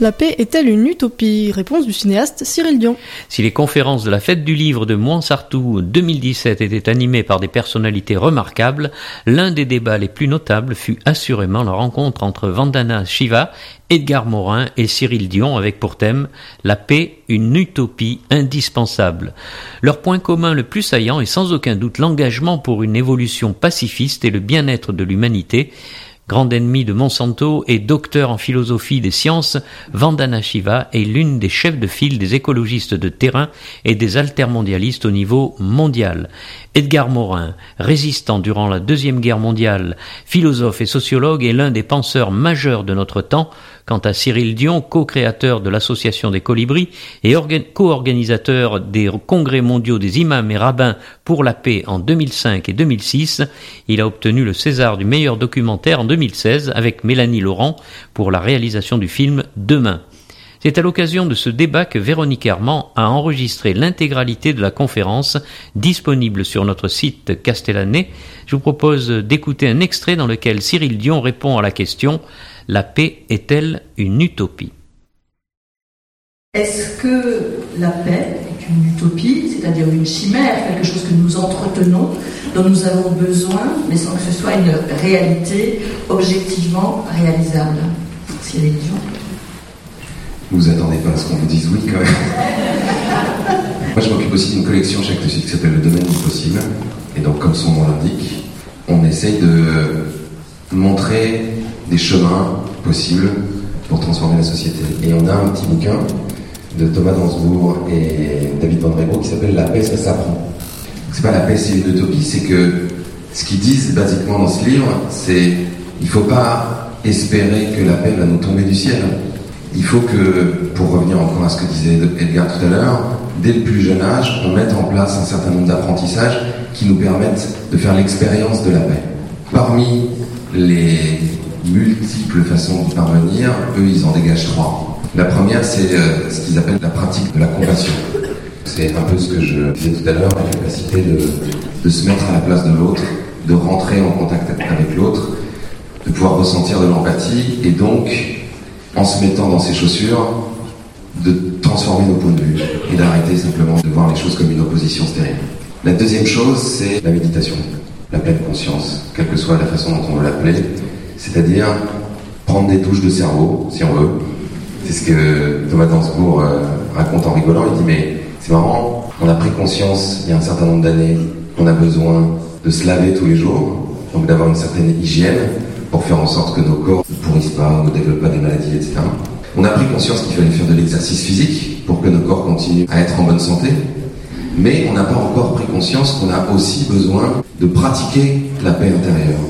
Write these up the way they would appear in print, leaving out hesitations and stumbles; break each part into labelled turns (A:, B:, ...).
A: La paix est-elle une utopie? Réponse du cinéaste Cyril Dion.
B: Si les conférences de la Fête du Livre de Mouansartou 2017 étaient animées par des personnalités remarquables, l'un des débats les plus notables fut assurément la rencontre entre Vandana Shiva, Edgar Morin et Cyril Dion avec pour thème « La paix, une utopie indispensable ». Leur point commun le plus saillant est sans aucun doute l'engagement pour une évolution pacifiste et le bien-être de l'humanité. Grand ennemi de Monsanto et docteur en philosophie des sciences, Vandana Shiva est l'une des chefs de file des écologistes de terrain et des altermondialistes au niveau mondial. Edgar Morin, résistant durant la Deuxième Guerre mondiale, philosophe et sociologue, est l'un des penseurs majeurs de notre temps. Quant à Cyril Dion, co-créateur de l'Association des Colibris et co-organisateur des congrès mondiaux des imams et rabbins pour la paix en 2005 et 2006, il a obtenu le César du meilleur documentaire en 2016 avec Mélanie Laurent pour la réalisation du film Demain. C'est à l'occasion de ce débat que Véronique Armand a enregistré l'intégralité de la conférence disponible sur notre site Castellane. Je vous propose d'écouter un extrait dans lequel Cyril Dion répond à la question « La paix est-elle une utopie ?»
C: Est-ce que la paix est une utopie, c'est-à-dire une chimère, quelque chose que nous entretenons, dont nous avons besoin, mais sans que ce soit une réalité objectivement réalisable? Cyril Dion.
D: Vous attendez pas à ce qu'on vous dise oui quand même. Moi je m'occupe aussi d'une collection chez Actes Sud qui s'appelle Le Domaine du Possible. Et donc comme son nom l'indique, on essaye de montrer des chemins possibles pour transformer la société. Et on a un petit bouquin de Thomas Dansbourg et David Van Rebo qui s'appelle La paix, ça s'apprend. C'est pas la paix, c'est une utopie, c'est que ce qu'ils disent basiquement dans ce livre, c'est il faut pas espérer que la paix va nous tomber du ciel. Il faut que, pour revenir encore à ce que disait Edgar tout à l'heure, dès le plus jeune âge, on mette en place un certain nombre d'apprentissages qui nous permettent de faire l'expérience de la paix. Parmi les multiples façons d'y parvenir, eux, ils en dégagent 3. La première, c'est ce qu'ils appellent la pratique de la compassion. C'est un peu ce que je disais tout à l'heure, la capacité de se mettre à la place de l'autre, de rentrer en contact avec l'autre, de pouvoir ressentir de l'empathie et donc, en se mettant dans ses chaussures, de transformer nos points de vue et d'arrêter simplement de voir les choses comme une opposition stérile. La deuxième chose, c'est la méditation, la pleine conscience, quelle que soit la façon dont on veut l'appeler, c'est-à-dire prendre des touches de cerveau, si on veut. C'est ce que Thomas Dansbourg raconte en rigolant, il dit mais c'est marrant, on a pris conscience il y a un certain nombre d'années qu'on a besoin de se laver tous les jours, donc d'avoir une certaine hygiène, pour faire en sorte que nos corps ne pourrissent pas, ne développent pas des maladies, etc. On a pris conscience qu'il fallait faire de l'exercice physique pour que nos corps continuent à être en bonne santé, mais on n'a pas encore pris conscience qu'on a aussi besoin de pratiquer la paix intérieure,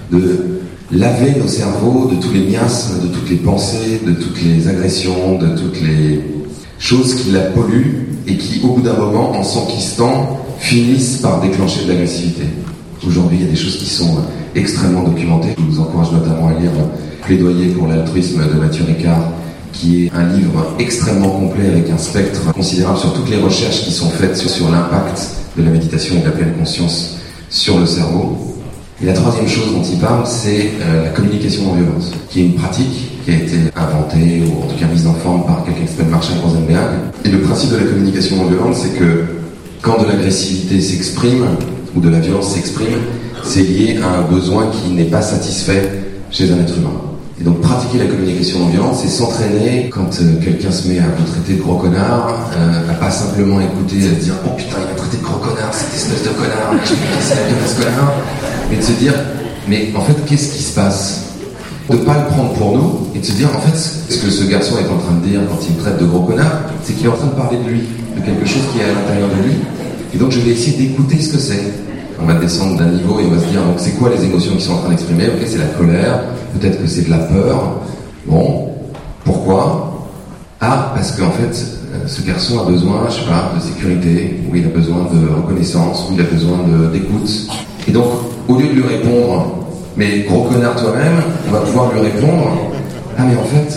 D: de laver nos cerveaux de tous les miasmes, de toutes les pensées, de toutes les agressions, de toutes les choses qui la polluent et qui, au bout d'un moment, en s'enquistant, finissent par déclencher de l'agressivité. Aujourd'hui, il y a des choses qui sont extrêmement documentées. Je vous encourage notamment à lire Plaidoyer pour l'altruisme de Mathieu Ricard, qui est un livre extrêmement complet avec un spectre considérable sur toutes les recherches qui sont faites sur l'impact de la méditation et de la pleine conscience sur le cerveau. Et la troisième chose dont il parle, c'est la communication non violence, qui est une pratique qui a été inventée, ou en tout cas mise en forme par quelqu'un qui s'appelle Marshall Rosenberg. Et le principe de la communication non violente, c'est que quand de l'agressivité s'exprime, ou de la violence s'exprime, c'est lié à un besoin qui n'est pas satisfait chez un être humain. Et donc pratiquer la communication non violente, c'est s'entraîner quand quelqu'un se met à vous traiter de gros connard, à pas simplement écouter et dire « Oh putain, il m'a traité de gros connard, cette espèce de connard, je vais me casser la gueule à ce connard », mais de se dire « Mais en fait, qu'est-ce qui se passe ?» De pas le prendre pour nous et de se dire « En fait, ce que ce garçon est en train de dire quand il me traite de gros connard, c'est qu'il est en train de parler de lui, de quelque chose qui est à l'intérieur de lui. Et donc je vais essayer d'écouter ce que c'est. » On va descendre d'un niveau et on va se dire, donc c'est quoi les émotions qui sont en train d'exprimer? Ok, c'est la colère, peut-être que c'est de la peur. Bon, pourquoi? Ah, parce qu'en fait, ce garçon a besoin, je sais pas, de sécurité, ou il a besoin de reconnaissance, ou il a besoin d'écoute. Et donc, au lieu de lui répondre, mais gros connard toi-même, on va pouvoir lui répondre, ah mais en fait,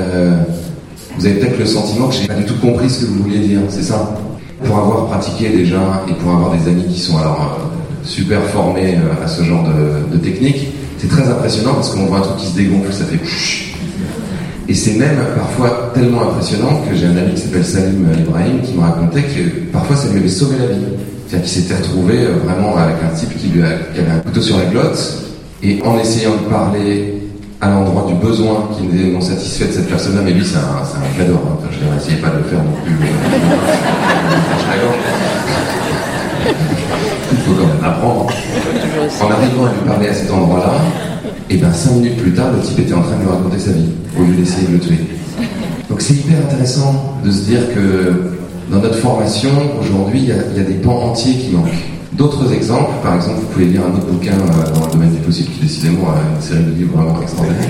D: vous avez peut-être le sentiment que j'ai pas du tout compris ce que vous vouliez dire, c'est ça? Pour avoir pratiqué déjà, et pour avoir des amis qui sont alors super formés à ce genre de technique, c'est très impressionnant parce qu'on voit un truc qui se dégonfle, ça fait Et c'est même parfois tellement impressionnant que j'ai un ami qui s'appelle Salim Ibrahim qui me racontait que parfois ça lui avait sauvé la vie. C'est-à-dire qu'il s'était retrouvé vraiment avec un type qui avait un couteau sur la glotte, et en essayant de parler à l'endroit du besoin qui n'était non satisfait de cette personne-là, mais lui c'est un cadeau, hein. Enfin, je n'essayais pas de le faire non plus. Il faut quand même apprendre. En arrivant à lui parler à cet endroit-là, et bien 5 minutes plus tard, le type était en train de lui raconter sa vie, au lieu d'essayer de le tuer. Donc c'est hyper intéressant de se dire que dans notre formation, aujourd'hui, il y a des pans entiers qui manquent. D'autres exemples, par exemple, vous pouvez lire un autre bouquin dans le domaine du possible, qui décidément a une série de livres vraiment extraordinaires.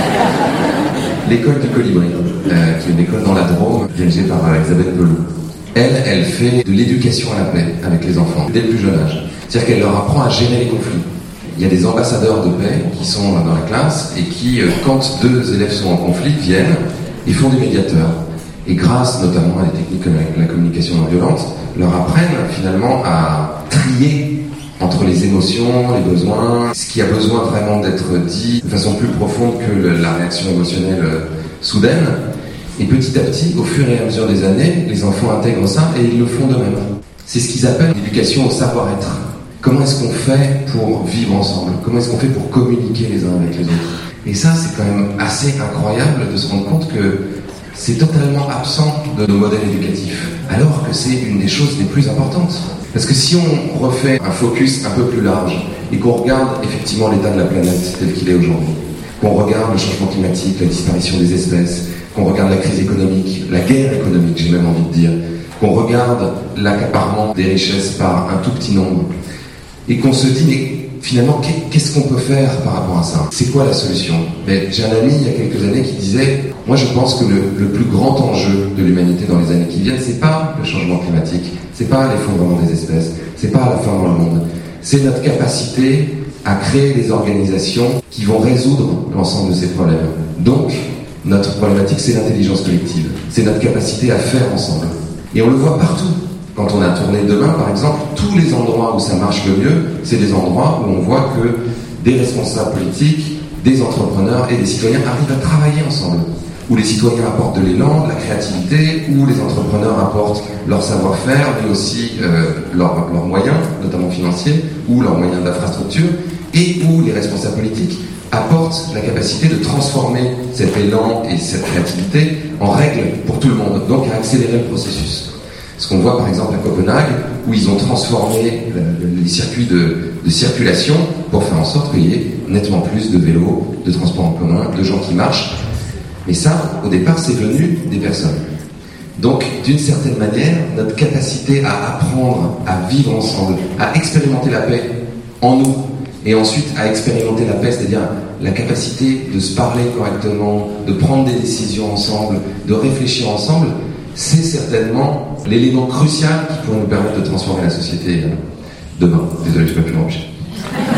D: L'école du colibri, qui est une école dans la Drôme, dirigée par Isabelle Pelou. Elle fait de l'éducation à la paix avec les enfants, dès le plus jeune âge. C'est-à-dire qu'elle leur apprend à gérer les conflits. Il y a des ambassadeurs de paix qui sont dans la classe et qui, quand 2 élèves sont en conflit, viennent et font des médiateurs. Et grâce notamment à des techniques comme la communication non violente, leur apprennent finalement à trier entre les émotions, les besoins, ce qui a besoin vraiment d'être dit de façon plus profonde que la réaction émotionnelle soudaine. Et petit à petit, au fur et à mesure des années, les enfants intègrent ça et ils le font d'eux-mêmes. C'est ce qu'ils appellent l'éducation au savoir-être. Comment est-ce qu'on fait pour vivre ensemble? Comment est-ce qu'on fait pour communiquer les uns avec les autres? Et ça, c'est quand même assez incroyable de se rendre compte que c'est totalement absent de nos modèles éducatifs, alors que c'est une des choses les plus importantes. Parce que si on refait un focus un peu plus large et qu'on regarde effectivement l'état de la planète tel qu'il est aujourd'hui, qu'on regarde le changement climatique, la disparition des espèces, qu'on regarde la crise économique, la guerre économique, j'ai même envie de dire, qu'on regarde l'accaparement des richesses par un tout petit nombre, et qu'on se dit, mais finalement, qu'est-ce qu'on peut faire par rapport à ça? C'est quoi la solution? J'ai un ami il y a quelques années qui disait, moi je pense que le plus grand enjeu de l'humanité dans les années qui viennent, c'est pas le changement climatique, c'est pas l'effondrement des espèces, c'est pas la fin dans le monde, c'est notre capacité à créer des organisations qui vont résoudre l'ensemble de ces problèmes. Donc, notre problématique, c'est l'intelligence collective, c'est notre capacité à faire ensemble. Et on le voit partout. Quand on a tourné demain, par exemple, tous les endroits où ça marche le mieux, c'est des endroits où on voit que des responsables politiques, des entrepreneurs et des citoyens arrivent à travailler ensemble. Où les citoyens apportent de l'élan, de la créativité, où les entrepreneurs apportent leur savoir-faire, mais aussi leurs moyens, notamment financiers, ou leurs moyens d'infrastructure, et où les responsables politiques apportent la capacité de transformer cet élan et cette créativité en règles pour tout le monde, donc à accélérer le processus. Ce qu'on voit par exemple à Copenhague, où ils ont transformé les circuits de circulation pour faire en sorte qu'il y ait nettement plus de vélos, de transports en commun, de gens qui marchent. Mais ça, au départ, c'est venu des personnes. Donc, d'une certaine manière, notre capacité à apprendre à vivre ensemble, à expérimenter la paix en nous, et ensuite à expérimenter la paix, c'est-à-dire la capacité de se parler correctement, de prendre des décisions ensemble, de réfléchir ensemble, c'est certainement l'élément crucial qui pourrait nous permettre de transformer la société demain. Désolé, je ne peux plus m'empêcher.